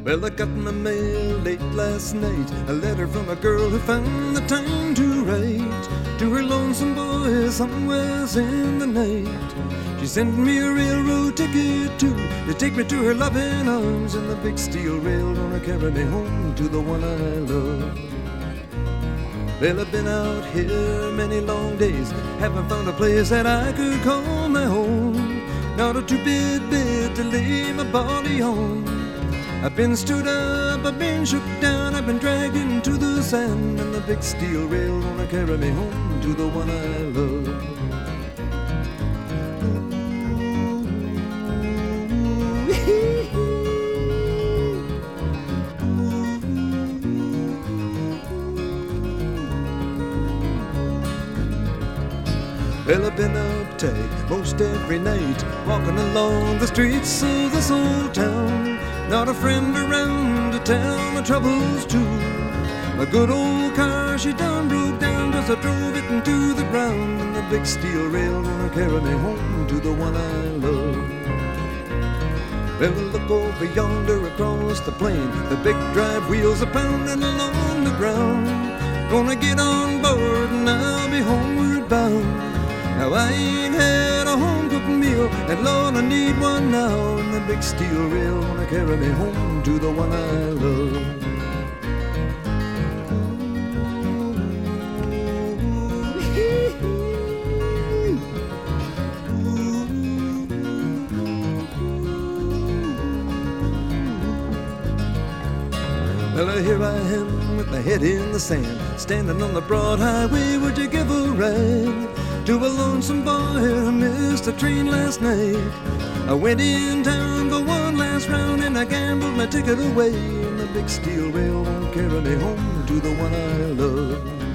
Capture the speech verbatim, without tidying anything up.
Well, I got my mail late last night, a letter from a girl who found the time to write to her lonesome boy somewhere in the night. She sent me a railroad ticket too, to take me to her loving arms, and the big steel rail gonna carry me home to the one I love. Well, I've been out here many long days, haven't found a place that I could call my home. Not a two-bit bed to lay my body on. I've been stood up, I've been shook down, I've been dragged into the sand, and the big steel rail gonna carry me home to the one I love. Well, I've been uptight most every night, walking along the streets of this old town. Not a friend around to tell my troubles to. My good old car, she done broke down, cause I drove it into the ground, and the big steel rail gonna carry me home to the one I love. Well, look over yonder across the plain, the big drive wheels are pounding along the ground. Gonna get on board and I'll be homeward bound. Now I ain't had a home-cooked meal, and Lord, I need one now, and the big steel rail gonna carry me home to the one I love. Well, here I am with my head in the sand, standing on the broad highway. Would you give a ride to a lonesome boy who missed a train last night? I went in town for one last round, and I gambled my ticket away, and the big steel rail won't carry me home to the one I love.